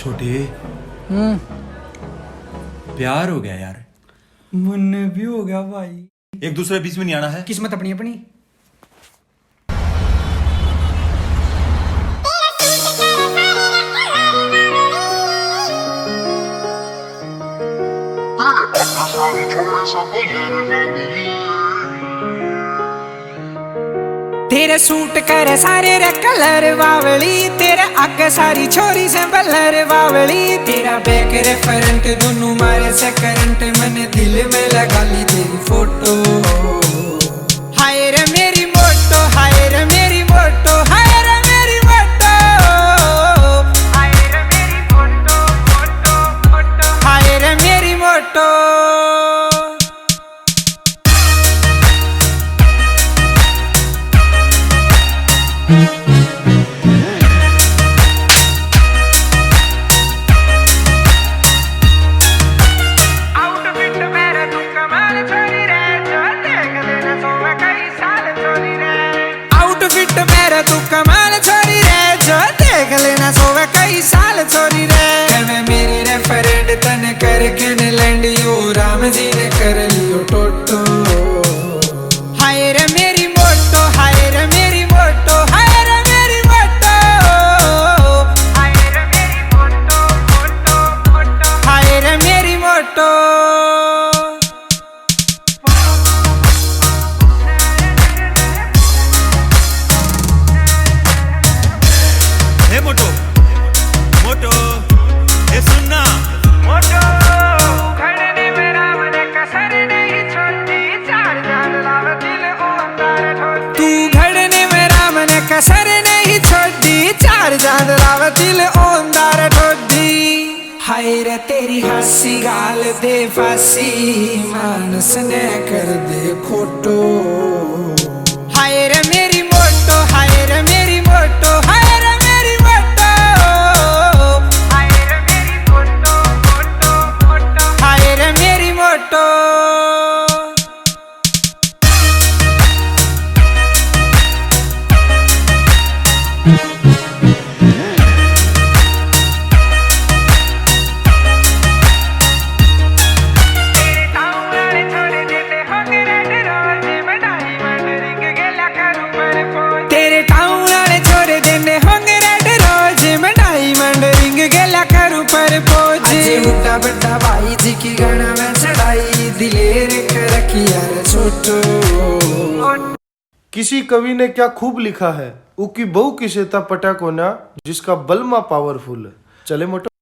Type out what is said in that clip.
छोटे प्यार हो गया यार। मुन्ने भी हो गया भाई। एक दूसरे बीच में नहीं आना है। किस्मत अपनी अपनी। तेरे सूट करे सारे रे कलर बावली, तेरे आगे सारी छोरी से बलर बावली, तेरा बैक रेफरेंट दोनों मारे से करंट, मैंने दिल में लगा ली तेरी फोटो। हाय रे मेरी मोटो, हाय रे मेरी मोटो, हाय रे मेरी मोटो, हाय रे मेरी मोटो मोटो मोटो, हाय रे मेरी मोटो। मेरा तू कमाल छोरी रे, जो देख लेना सोवे कई साल छोरी रे। मैं मेरी रेफरेंट तने करके ने लैंडियो, राम जी ने कर लियो टोटो। हाय रे मेरी मोटो, हाय रे मेरी मोटो, हाय रे मेरी मोटो, हाय रे मेरी मोटो मोटो मोटो, हाय रे मेरी मोटो। मोटो मोटो ये सुनना मोटो, खड़ने में राम ने कसर नहीं छोड़ी, चार जान लाव दिल ओ अंदर ठोड़ी। तू घड़ने में राम ने कसर नहीं छोड़ी, चार जान लाव दिल ओ अंदर ठोड़ी। हाय रे तेरी हंसी गाल दे फांसी, मानस ने कर दे खोटो। हाय रे मेरी मोटो, हाय रे मेरी मोटो, हाय रे मेरी मोटो, हाय रे मेरी मोटो मोटो मोटो, हाय रे मेरी मोटो। तेरे टाउन वाले छोड़े देने होंगे रेड रोज, मैं डायमंड रिंग गेला करूं पर पोज। अजे उठा बड़ा भाई जी की गाना में चढ़ाई, दिलेर कर रखी यार छोटो। किसी कवि ने क्या खूब लिखा है, उकी बहु किसे ता पटा कोना, जिसका बलमा पावरफुल है। चले मोटो।